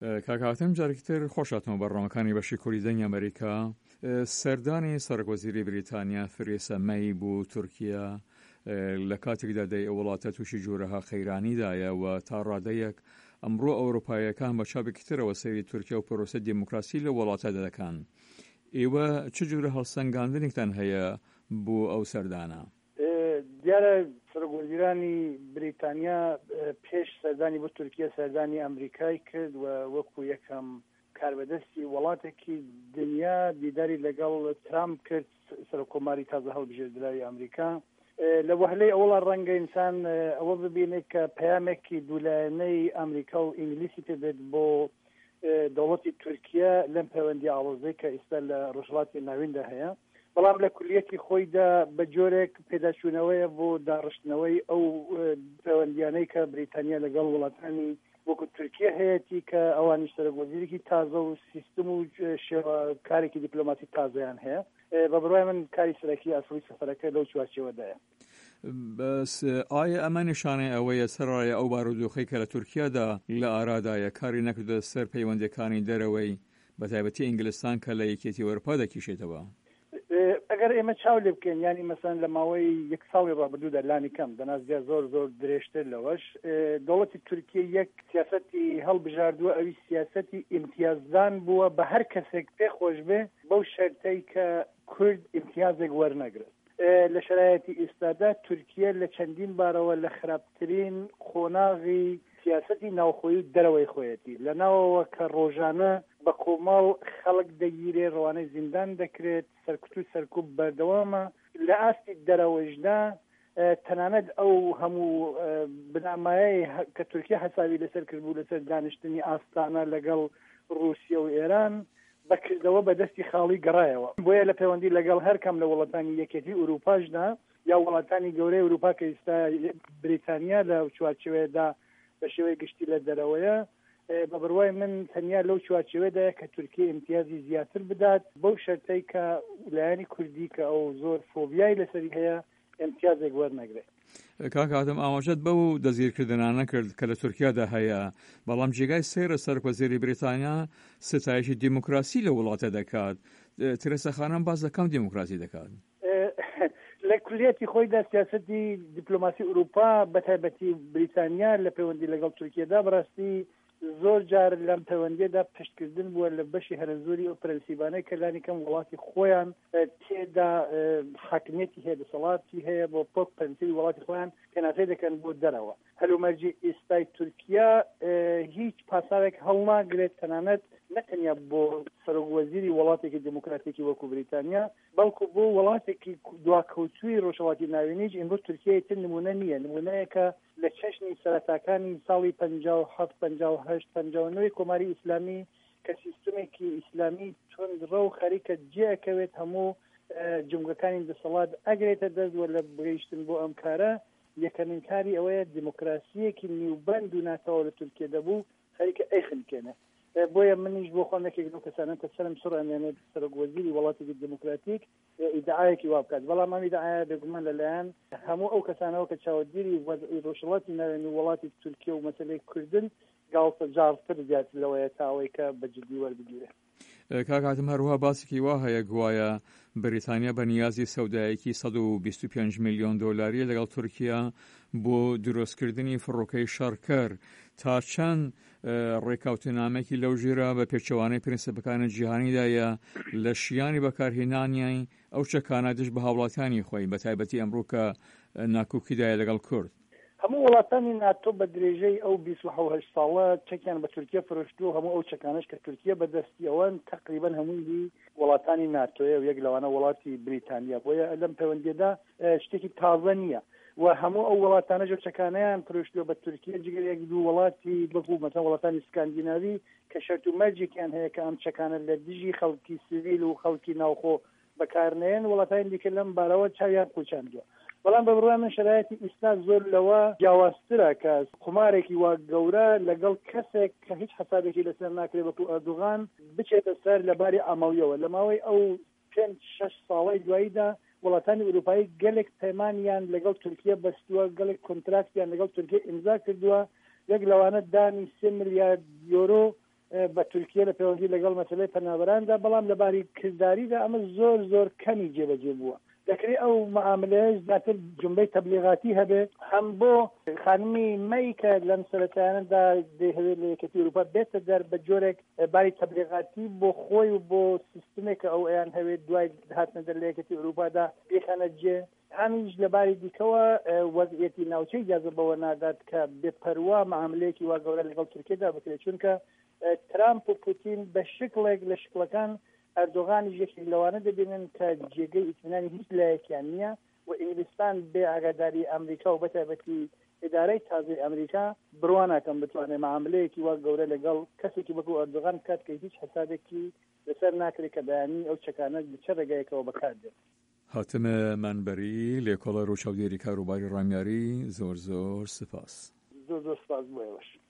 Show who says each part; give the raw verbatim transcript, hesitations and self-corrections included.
Speaker 1: کاکاتم جارێکتر خۆشاتەوە بەڕۆمەکانی بەشی کوردی دەنگی ئەمریکا. سەردانی سەرۆکوەزیری بریتانیا فرێسە مەی بوو تورکیا لە کاتێکدا دەی وڵاتە تووشی جوورەها خەیرانیدایە و تا ڕادەیەک ئەمڕۆ ئەوروپایەکان بە چاپێکی ترەوە سەیری تورکیا و پرۆسە دیموکراسی لە وڵاتە دەکەن. ئێوە چ جوورە هەڵسەنگاندنێکتان هەیە بۆ ئەو سەردانە؟
Speaker 2: دیارە سەرۆکوەزیرانی بریتانیا پێش سەردانی بۆ تورکیا سەردانی ئەمریکای کرد و وەکو یەکەم کاربەدەستی وڵاتێکی دنیا دیداری لەگەڵ ترامپ کرد، سەرۆکۆماری تازە هەڵبژێردراوی ئەمریکا. لە وهلەی ئەوڵا ڕەنگە ئینسان ئەوە ببینێت کە پەیامێکی دوولایەنەی ئەمریکا و ئینگلیسی پێبێت بۆ دەوڵەتی تورکیا لەم پەیوەندی ئاڵۆزەی کە ئێستا لە ڕۆژهەڵاتی ناویندا هەیە، بەڵام لە کولیەتی خۆیدا بە جۆرێک پێداچوونەوەیە بۆ داڕشتنەوەی ئەو پەیوەندیانەی کە بریتانیا لەگەڵ وڵاتانی وەکو تورکیا هەیەی کە ئەوانیش سەرۆکوەزیرێکی تازە و سیستم و شێوە کارێکی دیپلۆماسی تازەیان هەیە. بە بڕای من کاری سەرەکی ئاسڵی سەفەرەکە لەو چوارچێوەدایە.
Speaker 1: بەس ئایا ئەمە نیشانەی ئەوەیە سەرڕایە ئەو بارودۆخەی کە لە تورکیادا لە ئارادایە کاری نەکردە سەر پەیوەندیەکانی دەرەوەی بەتایبەتی ئینگلستان کە لە یەکێتی وەرپا دەکیشێتەوە؟
Speaker 2: ئەگەر ئێمە چاو لێ بکەین، ینی مەسەن لە ماوەی یەک ساڵی ڕابردوودا لانی کەم دەنازیا زۆر زۆر درێژتر لەوەش دەوڵەتی تورکیا یەک سیاسەتی هەڵبژاردووە، ئەوی سیاسەتی ئیمتیازدان بووە بە هەر کەسێک پێخۆش بێ بەو شەرتەی کە کورد ئیمتیازێک وەرنەگرێت. لە شرایەتی ئێستادا تورکیا لە چەندین بارەوە لە خراپترین خۆناغی سیاسەتی ناوخۆیی دەرەوەی خۆیەتی لە ناوەوە کە ڕۆژانە بە کۆمەڵ خەڵک دەگیرێ، ڕەوانەی زیندان دەکرێت، سەرکوت و سەرکوب بەردەوامە. لە ئاستی دەرەوەشدا تەنانەت ئەو هەموو بنامایەی کە تورکیا حسابی لەسەر کردبوو لەسەر دانیشتنی ئاستانە لەگەڵ رووسیا و ئێران بەکردەوە بە دەستی خاڵی گەڕایەوە. بۆیە لە پەیوەندی لەگەڵ هەر کەم لە وڵاتانی یەکێتی ئوروپاشدا یا وڵاتانی گەورەی ئوروپا کە ئێستا بریتانیا لە چوارچێوەیەدا بە شێوەی گشتی لە دەرەوەیە، بە بڕوای من تەنیا لەو چوارچێوەدایە کە تورکیا امتیازی زیاتر بدات بەو شەرتەی کە ویلایانی کوردی کە ئەو زۆر فۆبیای لەسەری هەیە امتیازێک وەرنەگرێت.
Speaker 1: کاکاتم ئاماژەت بەو دەزگیرکردنانە کرد کە لە تورکیادا هەیە، بەڵام جێگای سێرە سەرۆکوەزیری بریتانیا ستایشی دیموکراسی لە وڵاتە دەکات. ترێسا خانم باز لە کام دیموکراسی دەکات؟
Speaker 2: لە کولیەتی خۆیدا سیاسەتی دیپلۆماسی ئوروپا بەتایبەتی بریتانیا لە پەیوەندی لەگەڵ تورکیادا بەڕاستی زۆر جار لەم پەیوەندیەدا پشتکردن بووە لە بەشی هەرزوری ئەو پرەنسیبانەی کە لانی کەم وڵاتی خۆیان تێدا حاکمیەتی هەیە، دەسەڵاتی هەیە بۆ پۆک پەرەنسیبی وڵاتی خۆیان کەناتێ دەکەن بۆ دەرەوە. هەلومەرجی ئێستای تورکیا هیچ پاساوێک هەڵناگرێت تەنانەت نەتەنیا بۆ سەرۆکوەزیری وڵاتێکی دموکراتێکی وەکو بریتانیا، بەڵکو بۆ وڵاتێکی دواکەوتووی ڕۆژهەڵاتی ناوێنیش ئەمڕۆ تورکیای تر نمونە نییە. نمونەیەکە لە چەشنی سەرەتاکانی ساڵی پەنجا و هەفت پەنجا و هەشت پەنجا و نۆی کۆماری ئیسلامی کە سیستمێکی ئیسلامی تونندڕە و خەریکە جێەکەوێت هەموو جمگەکانی دەسەڵات ئەگرێتە دەست و لە بگەیشتن بۆ ئەم کارە یەکەمین کاری ئەوەیە دیموکراسیەکی نیوبەند و ناتەوە لە تورکیا دەبوو خەریکە ئەیخنکێنێ. بۆیە منیش بۆ خۆم یەکێک لەو کەسانە کە سەرم سڕ ئەمێنێت سەرۆکوەزیری وڵاتێکی دیموکراتیک ئیدعایەکی وا بکات، بەڵام ئەم ئیدعایە بێگومان لەلایەن هەموو ئەو کەسانەوە کە چاوەگیری ڕۆژهەڵاتی ناوێنی وڵاتی تورکیا و مەسەلەی کوردن گاڵتە جارتر زیاتر لەوەیە تا ئەوەی کە بەجددی وەربگیرێ.
Speaker 1: کاکاتم هەروها باسێکی وا هەیە گوایە بریتانیا بە نیازی سەودایەکی سەد و بیست و پێنج میلیۆن دۆلاری لەگەڵ تورکیا بۆ دروستکردنی فڕۆکەی شەڕکەر. تا چەند ڕێکاوتنامێکی لەو ژێرە بە پێچەوانەی پرینسیپەکانی جیهانیدایە لە شیانی بەکارهێنانیای ئەو چەکانە دش بە هاوڵاتیانی خۆی بەتایبەتی ئەمڕۆ کە ناکۆکیدایە لەگەڵ کورد.
Speaker 2: هەموو وڵاتانی ناتۆ بە درێژەی ئەو بیست و هەشت ساڵە چەکیان بە تورکیا فرۆشتووە. هەموو ئەو چەکانش کە تورکیا بەدەستی ئەوەن تقریبەن هەمووی وڵاتانی ناتۆیە و یەک لەوانە وڵاتی بریتانیا. بۆیە لەم پەیوەندیەدا شتێکی تازە نییە و هەموو ئەو وڵاتانە جۆ چەکانەیان فرۆشتووە بە تورکیا جگەر یەک دوو وڵاتی بەکو مەسەڵەن وڵاتانی سکاندیناوی کە شەرت و مەرجێکیان هەیە کە ئەم چەکانە لە دژی خەڵکی سیڤیل و خەڵکی ناوخۆ بەکارنێن، وڵاتانی دیکە لەم بارەوە چاویان قوچاندووە. بەڵام بە بڕوای من شرایەتی ئێستا زۆر لەوە جیاوازترە کە قمارێکی وا گەورە لەگەڵ کەسێک کە هیچ حسابێکی لەسەر ناکرێت بەکو ئەردوغان بچێتە سەر لەباری ئاماویەوە. لە ماوەی ئەو پێنج شەش ساڵەی دواییدا وڵاتانی ئوروپایی گەلێک پەیمانیان لەگەڵ تورکیا بەستووە، گەلێک کۆنتراکتیان لەگەڵ تورکیا ئیمزا کردووە. یەک لەوانە دانی سێ ملیارد یۆرۆ بە تورکیە لە پەیوەندی لەگەڵ مەسەلەی پەنابەراندا، بەڵام لەباری کردداریدا ئەمە زۆر زۆر کەمی جێبەجێ بووە. دەکرێت ئەو معاملەیەش زیاتر جملەی تەبلیغاتی هەبێت، هەم بۆ خانمی مەی کە لەم سەرەتایانەدا دەیەوێت لە یەکەتی ئەوروپا بێتە دەر بە جۆرێک باری تەبلیغاتی بۆ خۆی و بۆ سیستمێک ئەو ئەیان هەوێت دوای هاتنە دەر لە یەکەتی ئەوروپادا بێخەنە جێ. هەمیش لەباری دیکەوە وەزعیەتی ناوچەی جازە بەوە نادات کە بێپەروا معاملەیەکی وا گەورە لەگەڵ تورکیەدا بکرێت، چونکە ترامپ و پوتین بە شکلێک لە شکلەکان ئەردۆغانی یەکی لەوانە دەبینن کە جێگەی ئیتمینانی هیچ لایەکیان نییە و ئینگلیستان بێ ئاگاداری ئەمریکا و بەتایبەتی ئیدارەی تازەی ئەمریکا بڕواناکەم بتوانێت معاملەیەکی وا گەورە لەگەڵ کەسێکی وەکو ئەردۆغان بکات کە هیچ حسابێکی لەسەر ناکرێت کە بەیانی ئەو چەکانە چه ڕێگایەکەوە بەکاردێت.
Speaker 1: هاتمە منبەری لێکۆڵە ڕۆژهەڵگێری کاروباری ڕامیاری، زۆر زۆر سپاس.
Speaker 2: زۆر زۆر سپاس بۆ ئێوەش.